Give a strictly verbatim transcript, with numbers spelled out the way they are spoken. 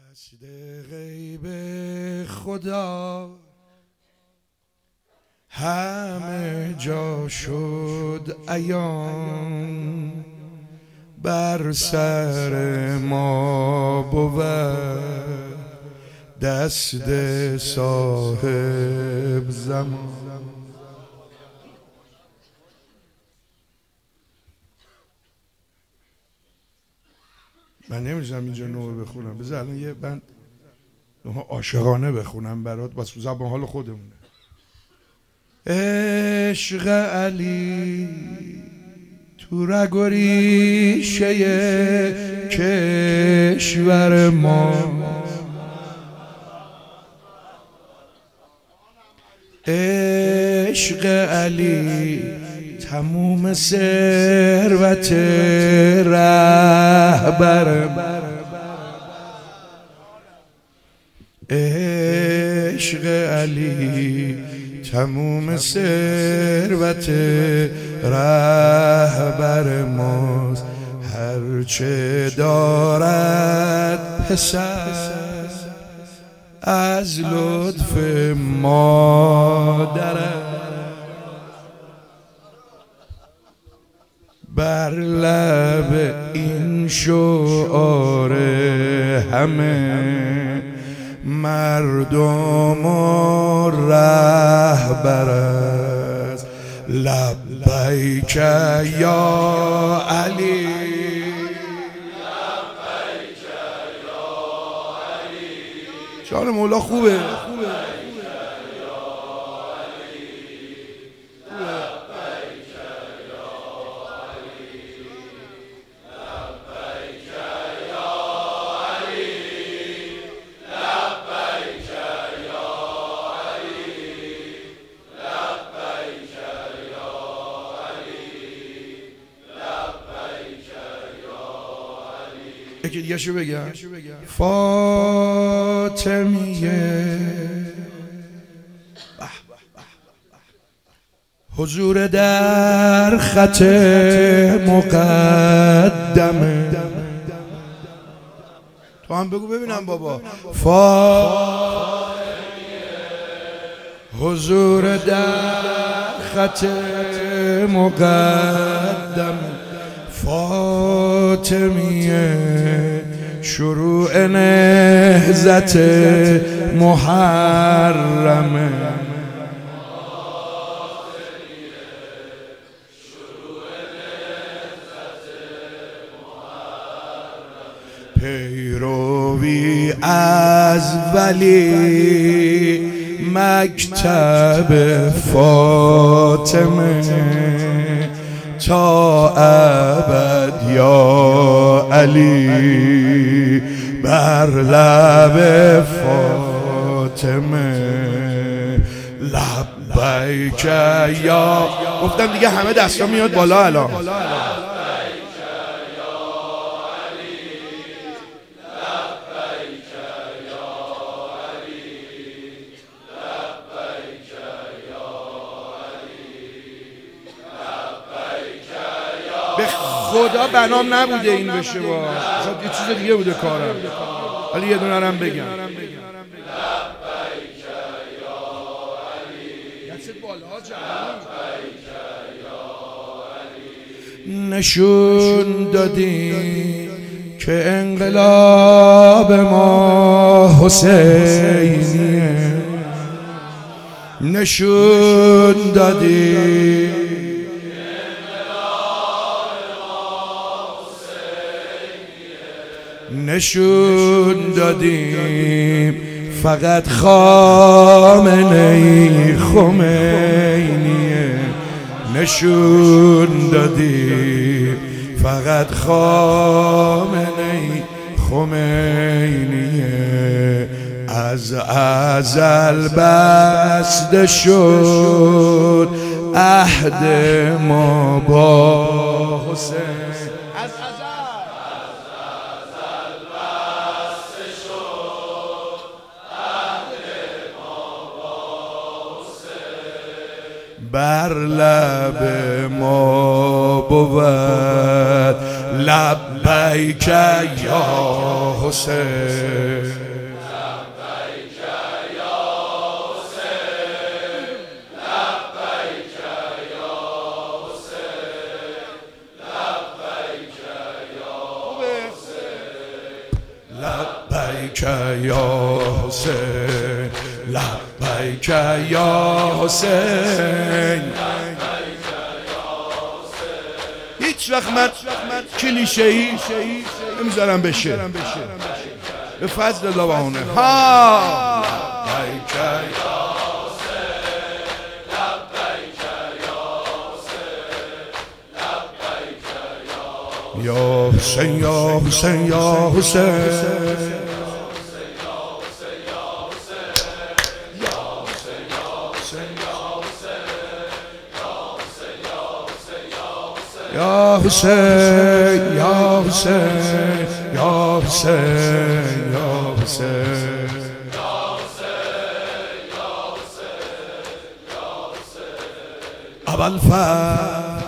دست غیب خدا همه جا شد عیان، بر سر ما بود دست صاحب زمان. من نمی‌تونم اینجا نوع بخونم، بذار الان یه بند عاشقانه بخونم برات با زبان حال خودمونه. عشق علی تو رگ و ریشه کشور ما، عشق علی تموم ثروت رهبر، عشق علی تموم ثروت رهبر ماست. هرچه دارد پسر از لطف مادرم، بر لب این شعار همه مردم و رهبر است. لبیک یا علی، لبیک یا علی، شان مولا خوبه. یکی دیگه شو بگم. فاطمیه حضور در خط مقدمه. تو هم بگو ببینم بابا. فاطمیه حضور در خط مقدمه، فاطمیه شروع نهضت محرمه، پیروی از ولی مکتب فاطمه تا ابد یا علی، بر لب فاطمه لبیک یا. گفتم دیگه همه دستا میاد بالا الان. به خدا بنام نبوده این بشه، با یه چیز دیگه بوده کارم، ولی یه دونه رم بگم. نشون دادی که انقلاب ما حسینیه، نشون دادی نشون دادیم فقط خامنه‌ای خمینیه، نشون دادیم فقط خامنه‌ای خمینیه. از ازل بسته شد عهد ما با حسین، بر لب ما بود لبیک یا حسین لبیک یا حسین لبیک یا حسین. هیچ وقت من کلیشه ای نمیذارم بشه به فضل الله بهونه. ها لبیک یا حسین یا حسین یا حسین یا حسین یا حسین یا حسین یا حسین ابوالفضل